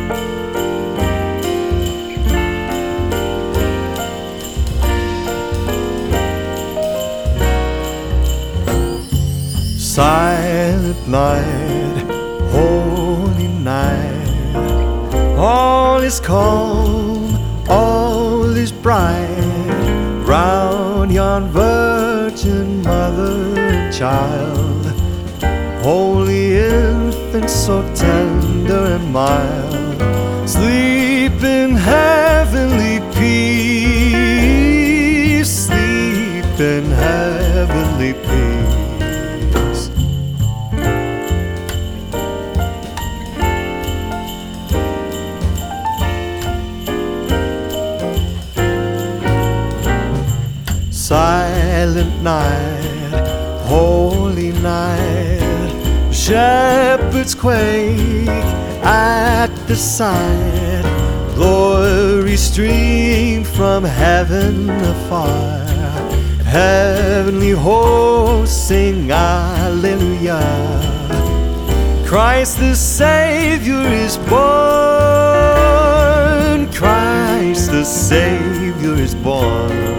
Silent night, holy night, all is calm, all is bright, round yon virgin mother and child, holy infant so tender and mild, sleep in heavenly peace, sleep in heavenly peace. Silent night, holy night, shepherds quake at the sight, glory stream from heaven afar, heavenly hosts sing Alleluia, Christ the Savior is born, Christ the Savior is born.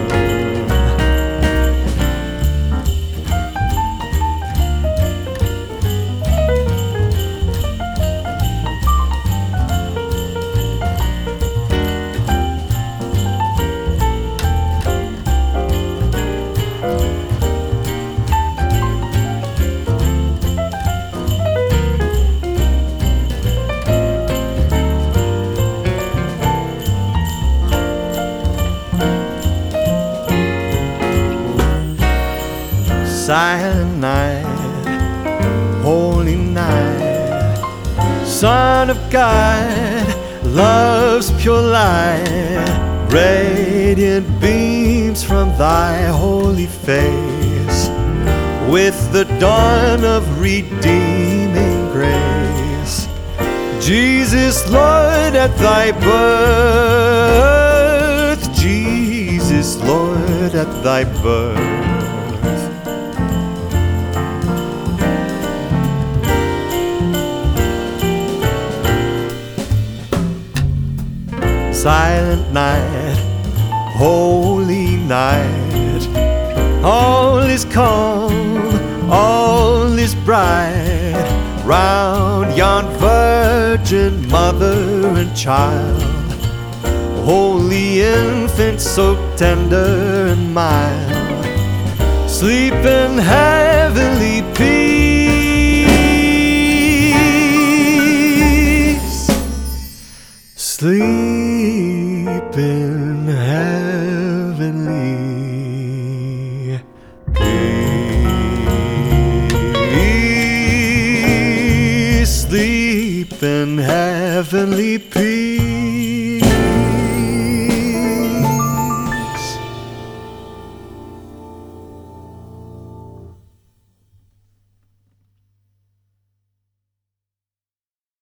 Silent night, holy night, Son of God, love's pure light, radiant beams from thy holy face, with the dawn of redeeming grace. Jesus, Lord, at thy birth, Jesus, Lord, at thy birth. Silent night, holy night, all is calm, all is bright, round yon virgin mother and child, holy infant so tender and mild, sleep in heavenly peace, sleep in heavenly peace, sleep in heavenly peace.